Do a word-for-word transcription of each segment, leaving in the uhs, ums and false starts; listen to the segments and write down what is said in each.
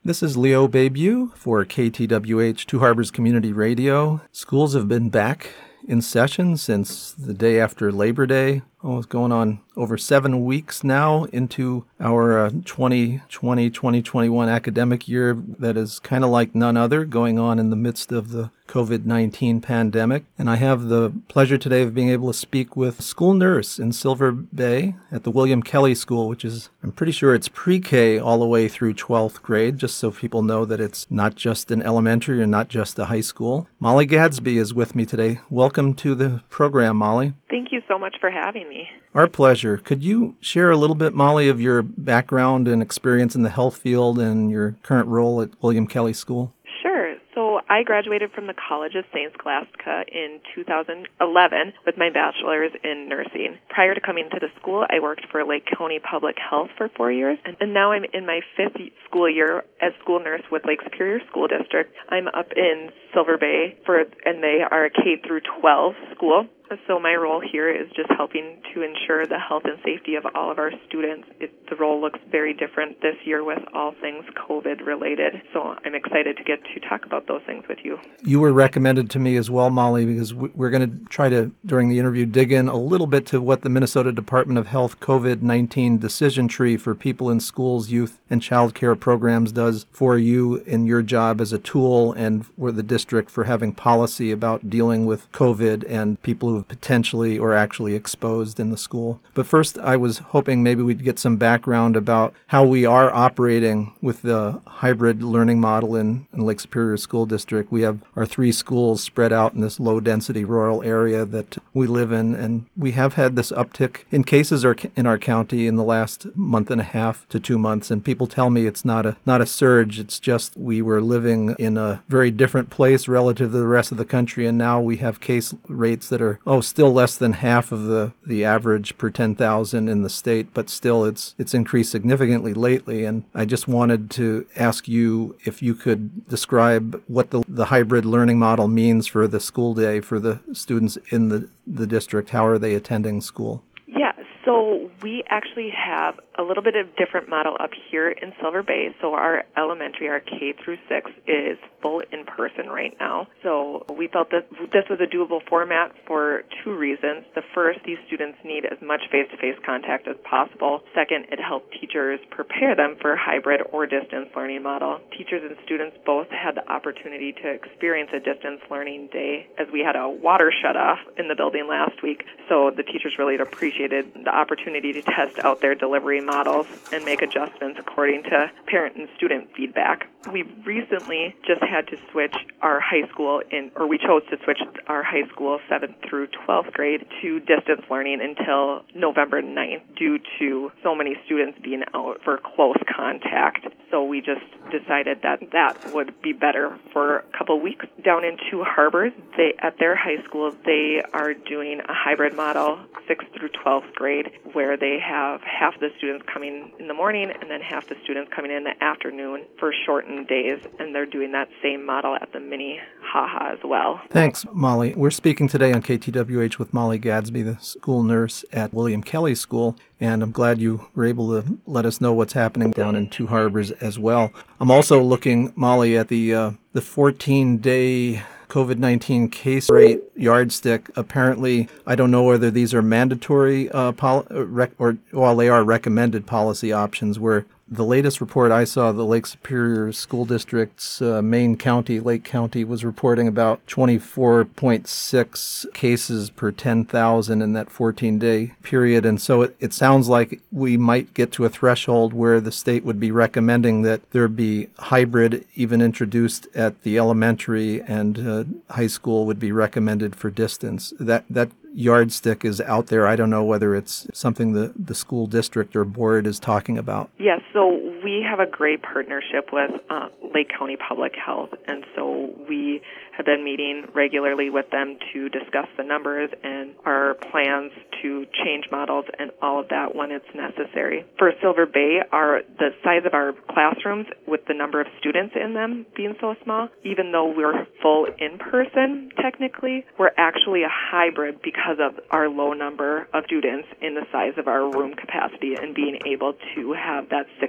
This is Leo Baybu for K T W H Two Harbors Community Radio. Schools have been back in session since the day after Labor Day. Oh, it's going on over seven weeks now into our uh, twenty twenty twenty twenty-one academic year that is kind of like none other, going on in the midst of the covid nineteen pandemic. And I have the pleasure today of being able to speak with a school nurse in Silver Bay at the William Kelly School, which is, I'm pretty sure it's pre-K all the way through twelfth grade, just so people know that it's not just an elementary and not just a high school. Molly Gadsby is with me today. Welcome to the program, Molly. Thank you so much for having me. Our pleasure. Could you share a little bit, Molly, of your background and experience in the health field and your current role at William Kelly School? Sure. So I graduated from the College of Saint Scholastica in two thousand eleven with my bachelor's in nursing. Prior to coming to the school, I worked for Lake County Public Health for four years, and now I'm in my fifth school year as school nurse with Lake Superior School District. I'm up in Silver Bay, for, and they are a K through twelve school. So my role here is just helping to ensure the health and safety of all of our students. It, the role looks very different this year with all things COVID related. So I'm excited to get to talk about those things with you. You were recommended to me as well, Molly, because we're going to try to, during the interview, dig in a little bit to what the Minnesota Department of Health covid nineteen decision tree for people in schools, youth, and child care programs does for you in your job as a tool, and for the district for having policy about dealing with COVID and people who have potentially or actually exposed in the school. But first, I was hoping maybe we'd get some background about how we are operating with the hybrid learning model in, in Lake Superior School District. We have our three schools spread out in this low-density rural area that we live in, and we have had this uptick in cases in our county in the last month and a half to two months, and people tell me it's not a not a surge. It's just we were living in a very different place relative to the rest of the country, and now we have case rates that are oh, still less than half of the, the average per ten thousand in the state, but still it's it's increased significantly lately. And I just wanted to ask you if you could describe what the, the hybrid learning model means for the school day for the students in the, the district. How are they attending school? Yeah, so we actually have a little bit of different model up here in Silver Bay. So our elementary, our K through six, is full in person right now. So we felt that this was a doable format for two reasons. The first, these students need as much face-to-face contact as possible. Second, it helped teachers prepare them for a hybrid or distance learning model. Teachers and students both had the opportunity to experience a distance learning day as we had a water shut-off in the building last week. So the teachers really appreciated the opportunity to test out their delivery models and make adjustments according to parent and student feedback. We recently just had to switch our high school in, or we chose to switch our high school seventh through twelfth grade to distance learning until November ninth due to so many students being out for close contact. So we just decided that that would be better for a couple weeks. Down in Two Harbors, they, at their high school, they are doing a hybrid model, sixth through twelfth grade, where they have half the students coming in the morning and then half the students coming in the afternoon for shortened days, and they're doing that same model at the mini HaHa as well. Thanks, Molly. We're speaking today on K T W H with Molly Gadsby, the school nurse at William Kelly School, and I'm glad you were able to let us know what's happening down in Two Harbors as well. I'm also looking, Molly, at the uh, the fourteen-day covid nineteen case rate yardstick. Apparently, I don't know whether these are mandatory uh, pol- rec- or, well, they are recommended policy options, where the latest report I saw, the Lake Superior School District's uh, main county, Lake County, was reporting about twenty-four point six cases per ten thousand in that fourteen-day period. And so it, it sounds like we might get to a threshold where the state would be recommending that there be hybrid even introduced at the elementary, and uh, high school would be recommended for distance. That that yardstick is out there. I don't know whether it's something the, the school district or board is talking about. Yes, so we have a great partnership with uh, Lake County Public Health, and so we have been meeting regularly with them to discuss the numbers and our plans to change models and all of that when it's necessary. For Silver Bay, our the size of our classrooms with the number of students in them being so small, even though we're full in person technically, we're actually a hybrid because of our low number of students in the size of our room capacity and being able to have that six feet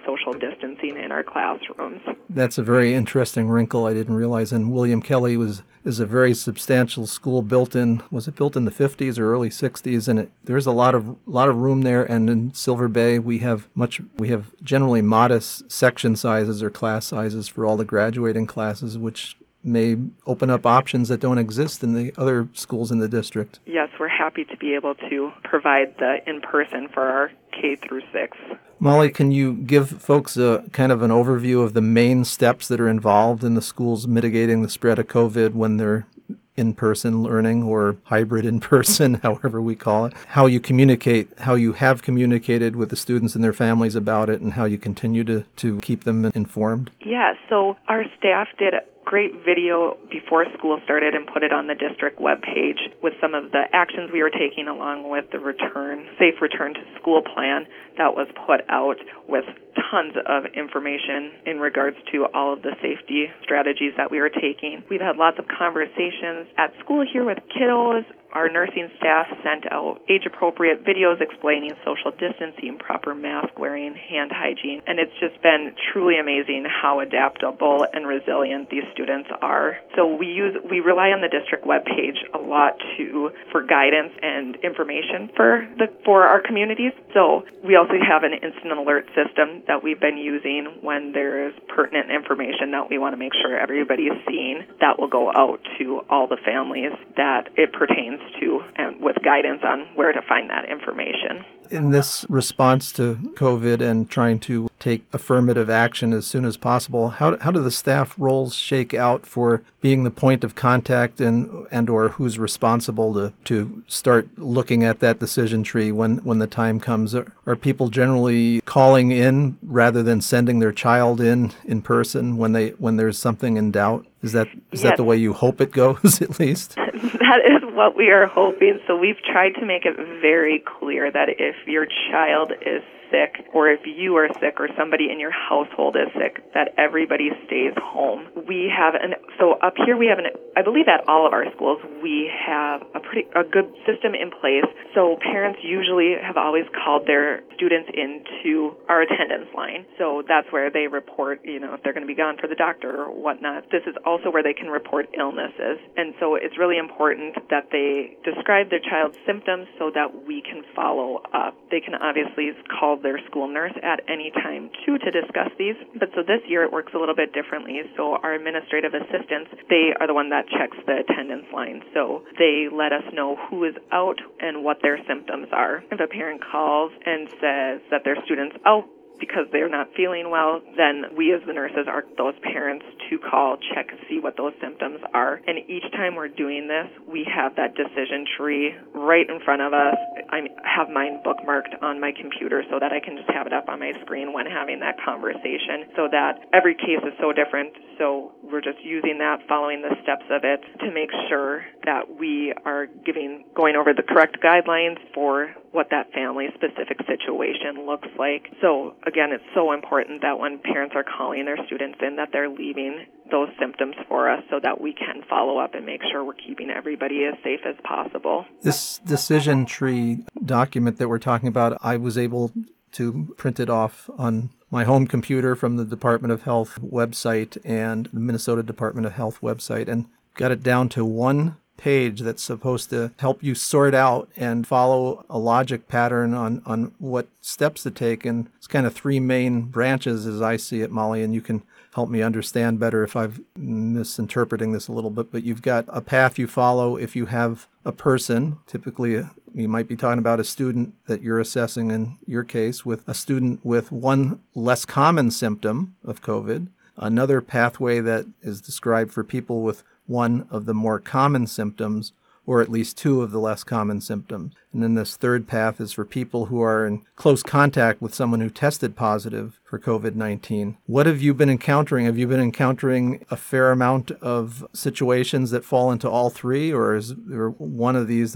social distancing in our classrooms. That's a very interesting wrinkle I didn't realize. And William Kelly was is a very substantial school built in, was it built in the fifties or early sixties? And it, there's a lot of lot of room there. And in Silver Bay, we have much, we have generally modest section sizes or class sizes for all the graduating classes, which may open up options that don't exist in the other schools in the district. Yes, we're happy to be able to provide the in-person for our K through six. Molly, can you give folks a kind of an overview of the main steps that are involved in the schools mitigating the spread of COVID when they're in-person learning or hybrid in-person, however we call it, how you communicate, how you have communicated with the students and their families about it, and how you continue to, to keep them informed? Yeah, so our staff did a great video before school started and put it on the district webpage with some of the actions we were taking along with the return, safe return to school plan that was put out with tons of information in regards to all of the safety strategies that we were taking. We've had lots of conversations at school here with kiddos. Our nursing staff sent out age-appropriate videos explaining social distancing, proper mask wearing, hand hygiene, and it's just been truly amazing how adaptable and resilient these students are. So we use we rely on the district webpage a lot to for guidance and information for the for our communities. So we also have an instant alert system that we've been using when there is pertinent information that we want to make sure everybody is seeing. That will go out to all the families that it pertains to, and with guidance on where to find that information. In this response to COVID and trying to take affirmative action as soon as possible, how how do the staff roles shake out for being the point of contact and and or who's responsible to, to start looking at that decision tree when, when the time comes? Are, are people generally calling in rather than sending their child in in person when they when there's something in doubt? Is that is Yes. that the way you hope it goes, at least? That is what we are hoping. So we've tried to make it very clear that if your child is sick, or if you are sick, or somebody in your household is sick, that everybody stays home. We have an so up here we have an I believe at all of our schools we have a pretty a good system in place. So parents usually have always called their students into our attendance line. So that's where they report, you know, if they're going to be gone for the doctor or whatnot. This is also where they can report illnesses. And so it's really important that they describe their child's symptoms so that we can follow up. They can obviously call their school nurse at any time too to discuss these. But so this year it works a little bit differently. So our administrative assistants, they are the one that checks the attendance line. So they let us know who is out and what their symptoms are. If a parent calls and says that their student's out because they're not feeling well, then we as the nurses are those parents to call, check, see what those symptoms are. And each time we're doing this, we have that decision tree right in front of us. I have mine bookmarked on my computer so that I can just have it up on my screen when having that conversation, so that every case is so different. So we're just using that, following the steps of it to make sure that we are giving, going over the correct guidelines for what that family-specific situation looks like. So again, it's so important that when parents are calling their students in, that they're leaving those symptoms for us so that we can follow up and make sure we're keeping everybody as safe as possible. This decision tree document that we're talking about, I was able to print it off on my home computer from the Department of Health website and the Minnesota Department of Health website, and got it down to one page that's supposed to help you sort out and follow a logic pattern on, on what steps to take. And it's kind of three main branches as I see it, Molly, and you can help me understand better if I'm misinterpreting this a little bit. But you've got a path you follow if you have a person, typically a, you might be talking about a student that you're assessing in your case, with a student with one less common symptom of COVID. Another pathway that is described for people with one of the more common symptoms, or at least two of the less common symptoms. And then this third path is for people who are in close contact with someone who tested positive for COVID nineteen. What have you been encountering? Have you been encountering a fair amount of situations that fall into all three, or is there one of these that's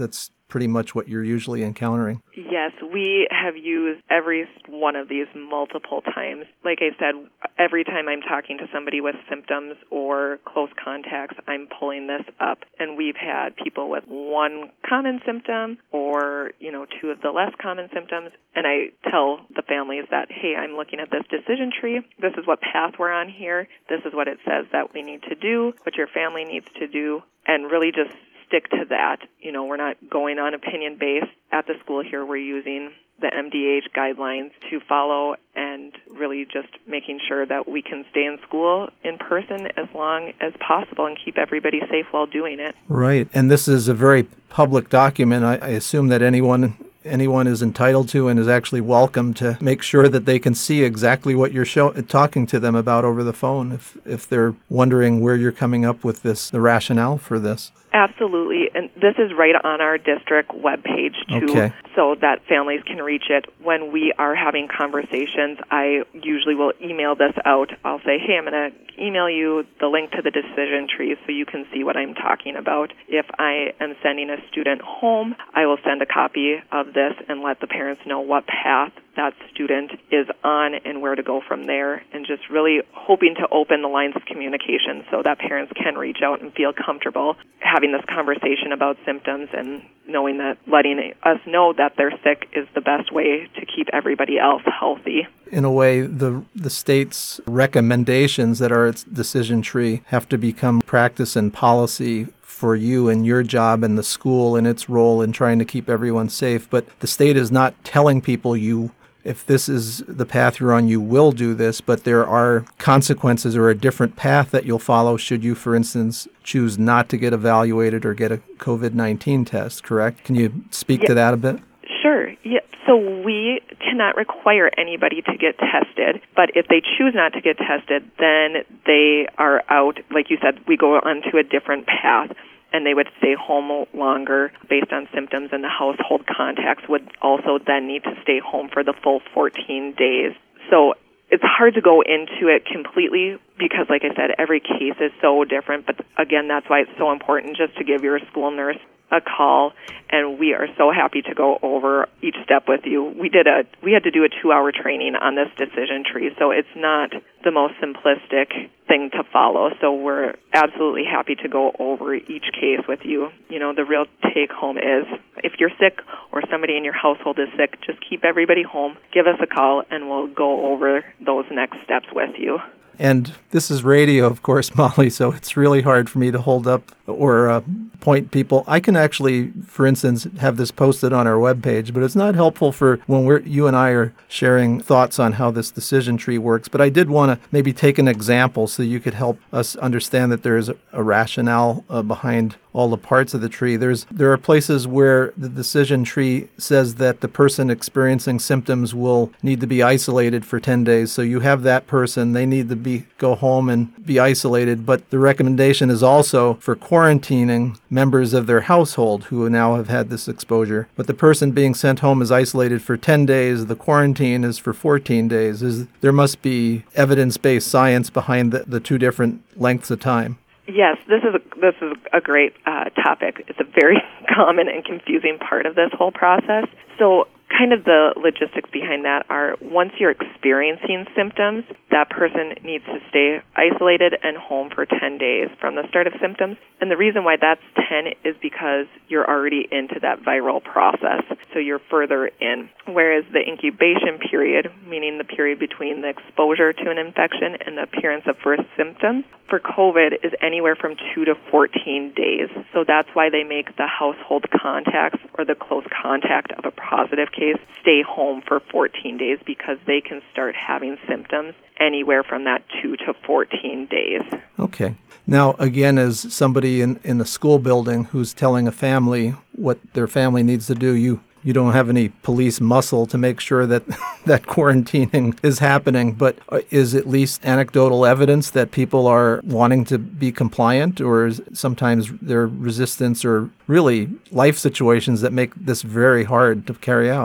pretty much what you're usually encountering. Yes, we have used every one of these multiple times. Like I said, every time I'm talking to somebody with symptoms or close contacts, I'm pulling this up. And we've had people with one common symptom or, you know, two of the less common symptoms. And I tell the families that, hey, I'm looking at this decision tree. This is what path we're on here. This is what it says that we need to do, what your family needs to do, and really just stick to that. You know, we're not going on opinion based. At the school here, we're using the M D H guidelines to follow and really just making sure that we can stay in school in person as long as possible and keep everybody safe while doing it. Right. And this is a very public document. I, I assume that anyone anyone is entitled to and is actually welcome to make sure that they can see exactly what you're show, talking to them about over the phone if, if they're wondering where you're coming up with this, the rationale for this. Absolutely. And this is right on our district webpage, too, okay. so that families can reach it. When we are having conversations, I usually will email this out. I'll say, hey, I'm going to email you the link to the decision tree so you can see what I'm talking about. If I am sending a student home, I will send a copy of this and let the parents know what path that student is on and where to go from there, and just really hoping to open the lines of communication so that parents can reach out and feel comfortable having this conversation about symptoms and knowing that letting us know that they're sick is the best way to keep everybody else healthy. In a way, the the state's recommendations that are its decision tree have to become practice and policy for you and your job and the school and its role in trying to keep everyone safe. But the state is not telling people you, if this is the path you're on, you will do this, but there are consequences or a different path that you'll follow should you, for instance, choose not to get evaluated or get a COVID nineteen test, correct? Can you speak yeah. to that a bit? Sure. Yeah. So we cannot require anybody to get tested, but if they choose not to get tested, then they are out. Like you said, we go onto a different path, and they would stay home longer based on symptoms, and the household contacts would also then need to stay home for the full fourteen days. So it's hard to go into it completely because, like I said, every case is so different. But again, that's why it's so important just to give your school nurse a call, and we are so happy to go over each step with you. We did a we had to do a two-hour training on this decision tree, so it's not the most simplistic thing to follow. So we're absolutely happy to go over each case with you. You know, the real take-home is if you're sick or somebody in your household is sick, just keep everybody home, give us a call, and we'll go over those next steps with you. And this is radio, of course, Molly, so it's really hard for me to hold up or uh, point people. I can actually, for instance, have this posted on our webpage, but it's not helpful for when we're you and I are sharing thoughts on how this decision tree works. But I did want to maybe take an example so you could help us understand that there is a, a rationale uh, behind all the parts of the tree. There's there are places where the decision tree says that the person experiencing symptoms will need to be isolated for ten days. So you have that person, they need to be go home and be isolated. But the recommendation is also for quarantining members of their household who now have had this exposure. But the person being sent home is isolated for ten days. The quarantine is for fourteen days. Is there must be evidence-based science behind the, the two different lengths of time. Yes, this is a, this is a great uh, topic. It's a very common and confusing part of this whole process. So kind of the logistics behind that are once you're experiencing symptoms, that person needs to stay isolated and home for ten days from the start of symptoms. And the reason why that's ten is because you're already into that viral process, so you're further in. Whereas the incubation period, meaning the period between the exposure to an infection and the appearance of first symptoms, for COVID is anywhere from two to fourteen days. So that's why they make the household contacts or the close contact of a positive case stay home for fourteen days because they can start having symptoms anywhere from that two to fourteen days. Okay. Now, again, as somebody in, in a school building who's telling a family what their family needs to do, you You don't have any police muscle to make sure that that quarantining is happening, but is at least anecdotal evidence that people are wanting to be compliant, or is sometimes there resistance or really life situations that make this very hard to carry out?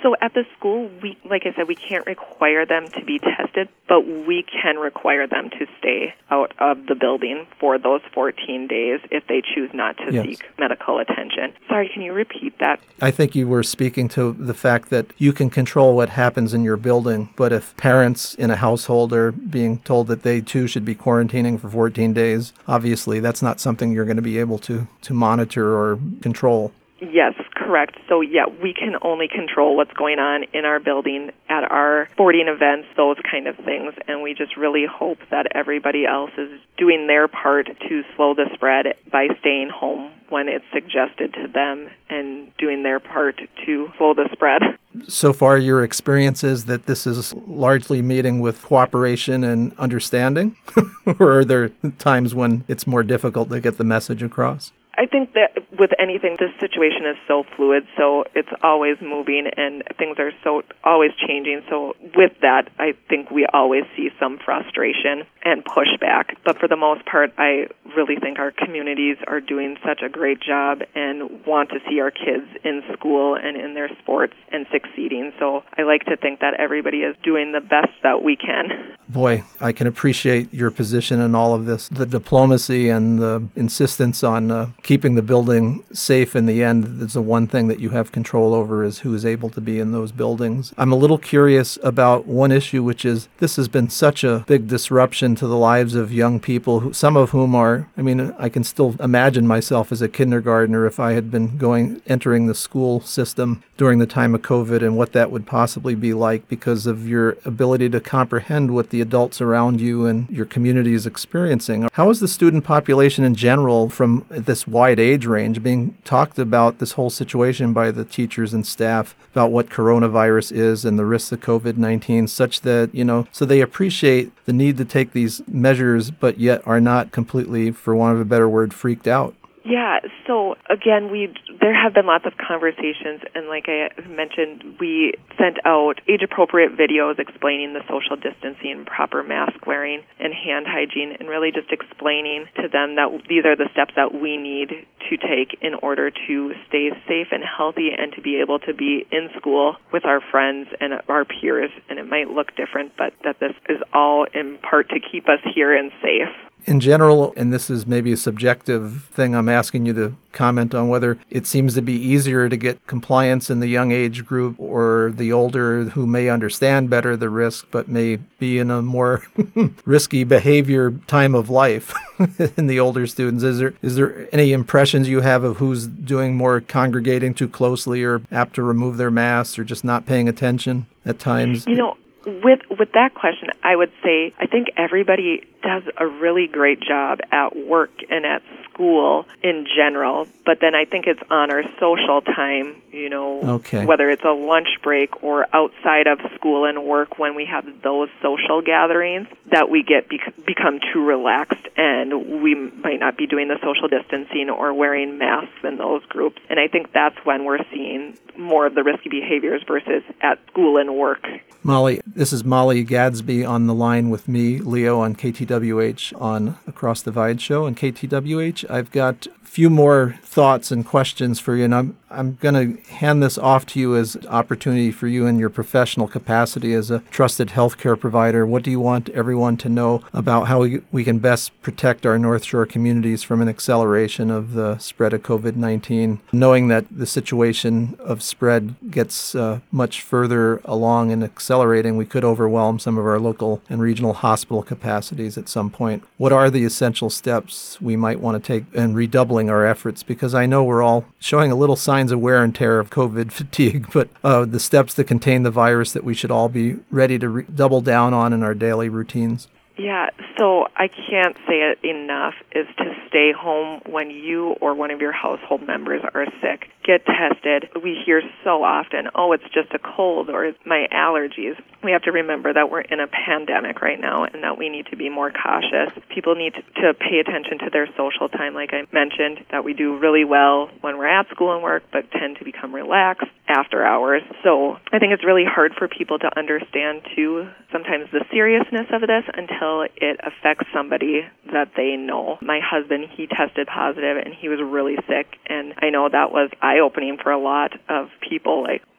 So at the school, we, like I said, we can't require them to be tested, but we can require them to stay out of the building for those fourteen days if they choose not to Yes. seek medical attention. Sorry, can you repeat that? I think you were speaking to the fact that you can control what happens in your building, but if parents in a household are being told that they too should be quarantining for fourteen days, obviously that's not something you're going to be able to, to monitor or control. Yes, correct. So, yeah, we can only control what's going on in our building at our sporting events, those kind of things, and we just really hope that everybody else is doing their part to slow the spread by staying home when it's suggested to them and doing their part to slow the spread. So far, your experience is that this is largely meeting with cooperation and understanding? Or are there times when it's more difficult to get the message across? I think that with anything, this situation is so fluid, so it's always moving and things are so always changing. So with that, I think we always see some frustration and pushback. But for the most part, I really think our communities are doing such a great job and want to see our kids in school and in their sports and succeeding. So I like to think that everybody is doing the best that we can. Boy, I can appreciate your position in all of this. The diplomacy and the insistence on uh, keeping the building safe in the end is the one thing that you have control over, is who is able to be in those buildings. I'm a little curious about one issue, which is this has been such a big disruption to the lives of young people, who, some of whom are, I mean, I can still imagine myself as a kindergartner if I had been going, entering the school system during the time of COVID and what that would possibly be like because of your ability to comprehend what the adults around you and your community is experiencing. How is the student population in general from this wide age range being talked about, this whole situation by the teachers and staff about what coronavirus is and the risks of COVID nineteen, such that, you know, so they appreciate the need to take these measures, but yet are not completely, for want of a better word, freaked out? Yeah, so again, we there have been lots of conversations, and like I mentioned, we sent out age-appropriate videos explaining the social distancing, proper mask wearing, and hand hygiene, and really just explaining to them that these are the steps that we need to take in order to stay safe and healthy and to be able to be in school with our friends and our peers. And it might look different, but that this is all in part to keep us here and safe. In general, and this is maybe a subjective thing, I'm asking you to comment on whether it seems to be easier to get compliance in the young age group or the older who may understand better the risk but may be in a more risky behavior time of life in the older students. Is there is there any impressions you have of who's doing more congregating too closely or apt to remove their masks or just not paying attention at times? You know, With with that question, I would say I think everybody does a really great job at work and at school in general, but then I think it's on our social time, you know, okay. whether it's a lunch break or outside of school and work when we have those social gatherings that we get bec- become too relaxed and we might not be doing the social distancing or wearing masks in those groups. And I think that's when we're seeing more of the risky behaviors versus at school and work. Molly, this is Molly Gadsby on the line with me, Leo, on K T W H on Across the Divide show and K T W H. I've got a few more thoughts and questions for you, and I'm I'm going to hand this off to you as an opportunity for you in your professional capacity as a trusted healthcare provider. What do you want everyone to know about how we, we can best protect our North Shore communities from an acceleration of the spread of COVID nineteen, knowing that the situation of spread gets uh, much further along and accelerating? We could overwhelm some of our local and regional hospital capacities at some point. What are the essential steps we might want to take in redoubling our efforts? Because I know we're all showing a little signs of wear and tear of COVID fatigue, but uh, the steps to contain the virus that we should all be ready to re- double down on in our daily routines. Yeah, so I can't say it enough, is to stay home when you or one of your household members are sick. Get tested. We hear so often, oh, it's just a cold or it's my allergies. We have to remember that we're in a pandemic right now and that we need to be more cautious. People need to, to pay attention to their social time, like I mentioned, that we do really well when we're at school and work, but tend to become relaxed after hours. So I think it's really hard for people to understand, too, sometimes the seriousness of this until it affects somebody that they know. My husband, he tested positive and he was really sick, and I know that was eye-opening for a lot of people. Like,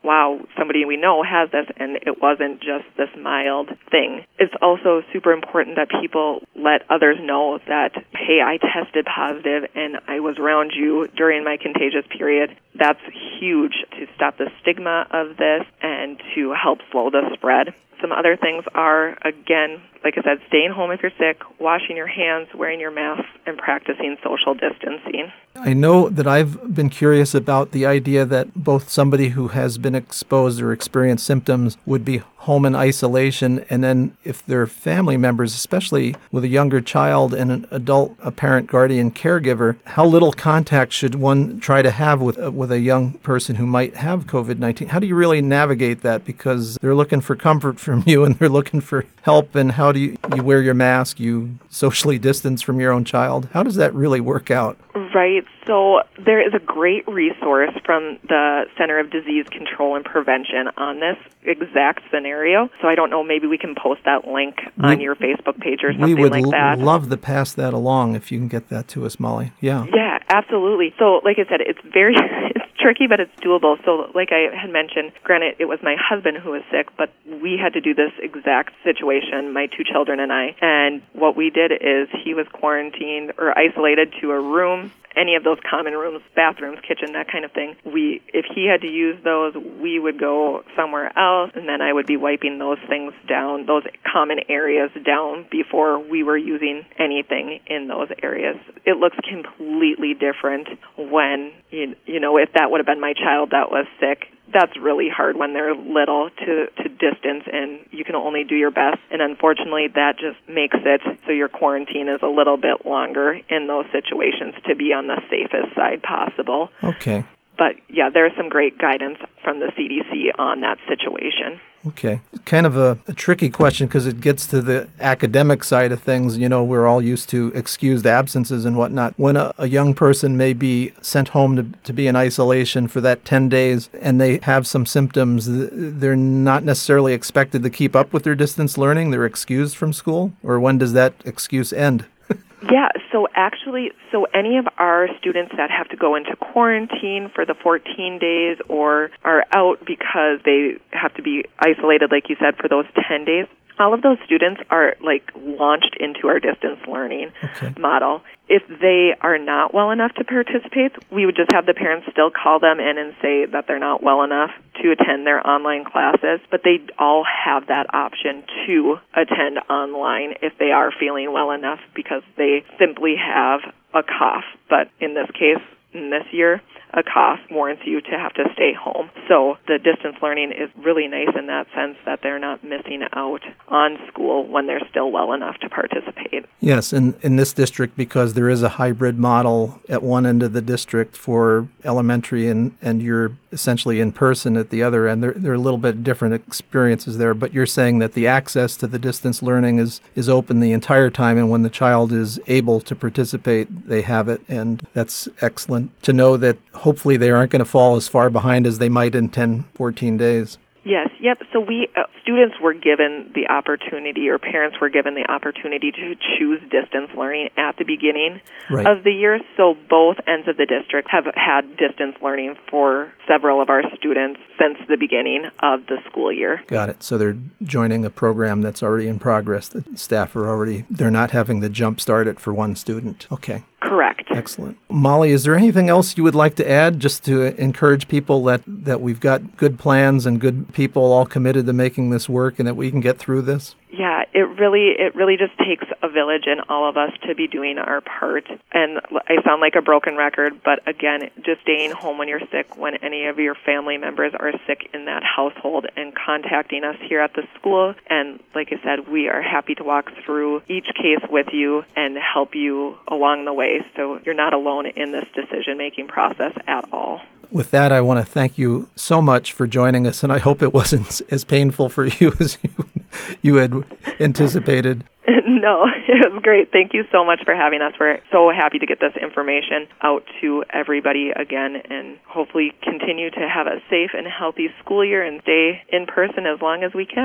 wow, somebody we know has this, and it wasn't just this mild thing. It's also super important that people let others know that, hey, I tested positive and I was around you during my contagious period. That's huge to stop the stigma of this and to help slow the spread. Some other things are, again, like I said, staying home if you're sick, washing your hands, wearing your mask, and practicing social distancing. I know that I've been curious about the idea that both somebody who has been exposed or experienced symptoms would be home in isolation, and then if their family members, especially with a younger child and an adult, a parent, guardian, caregiver, how little contact should one try to have with, uh, with a young person who might have COVID nineteen? How do you really navigate that? Because they're looking for comfort from you and they're looking for help, and how do you, you wear your mask, you socially distance from your own child? How does that really work out? Right. So there is a great resource from the Center of Disease Control and Prevention on this exact scenario. So I don't know, maybe we can post that link we, on your Facebook page or something we would like that. l- love to pass that along if you can get that to us, Molly. Yeah. Yeah, absolutely. So like I said, it's very it's tricky, but it's doable. So like I had mentioned, granted, it was my husband who was sick, but we had to do this exact situation, my two children and I. And what we did is he was quarantined or isolated to a room, any of those common rooms, bathrooms, kitchen, that kind of thing. We, if he had to use those, we would go somewhere else, and then I would be wiping those things down, those common areas down before we were using anything in those areas. It looks completely different when, you, you know, if that would have been my child that was sick. That's really hard when they're little to, to distance, and you can only do your best. And unfortunately, that just makes it so your quarantine is a little bit longer in those situations to be on the safest side possible. Okay. But, yeah, there's some great guidance from the C D C on that situation. Okay. Kind of a, a tricky question because it gets to the academic side of things. You know, we're all used to excused absences and whatnot. When a, a young person may be sent home to, to be in isolation for that ten days and they have some symptoms, they're not necessarily expected to keep up with their distance learning. They're excused from school? Or when does that excuse end? Yeah, so actually, so any of our students that have to go into quarantine for the fourteen days or are out because they have to be isolated, like you said, for those ten days, all of those students are like launched into our distance learning okay. model. If they are not well enough to participate, we would just have the parents still call them in and say that they're not well enough to attend their online classes, but they all have that option to attend online if they are feeling well enough because they simply have a cough. But in this case, in this year, a cough warrants you to have to stay home. So the distance learning is really nice in that sense that they're not missing out on school when they're still well enough to participate. Yes, and in this district, because there is a hybrid model at one end of the district for elementary and, and you're essentially in person at the other end, there, there are a little bit different experiences there, but you're saying that the access to the distance learning is, is open the entire time, and when the child is able to participate, they have it, and that's excellent to know that hopefully they aren't going to fall as far behind as they might in ten, fourteen days. Yes, yep. So we uh, students were given the opportunity, or parents were given the opportunity to choose distance learning at the beginning right. of the year. So both ends of the district have had distance learning for several of our students since the beginning of the school year. Got it. So they're joining a program that's already in progress. The staff are already, they're not having to jump start it for one student. Okay. Correct. Excellent. Molly, is there anything else you would like to add just to encourage people that, that we've got good plans and good people all committed to making this work and that we can get through this? Yeah, it really it really just takes a village and all of us to be doing our part. And I sound like a broken record, but again, just staying home when you're sick, when any of your family members are sick in that household, and contacting us here at the school. And like I said, we are happy to walk through each case with you and help you along the way, so you're not alone in this decision-making process at all. With that, I want to thank you so much for joining us, and I hope it wasn't as painful for you as you, you had anticipated. No, it was great. Thank you so much for having us. We're so happy to get this information out to everybody again, and hopefully continue to have a safe and healthy school year and stay in person as long as we can.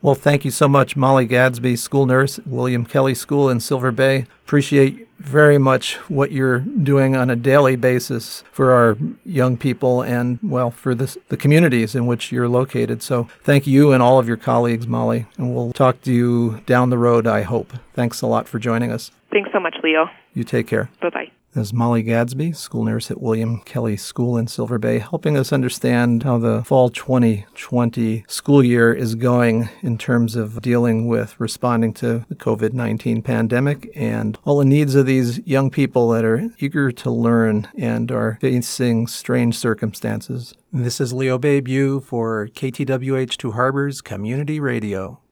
Well, thank you so much, Molly Gadsby, school nurse at William Kelly School in Silver Bay. Appreciate very much what you're doing on a daily basis for our young people and, well, for this, the communities in which you're located. So thank you and all of your colleagues, Molly. And we'll talk to you down the road, I hope. Thanks a lot for joining us. Thanks so much, Leo. You take care. Bye-bye. This is Molly Gadsby, school nurse at William Kelly School in Silver Bay, helping us understand how the fall twenty twenty school year is going in terms of dealing with responding to the covid nineteen pandemic and all the needs of these young people that are eager to learn and are facing strange circumstances. This is Leo Babe, you for K T W H Two Harbors Community Radio.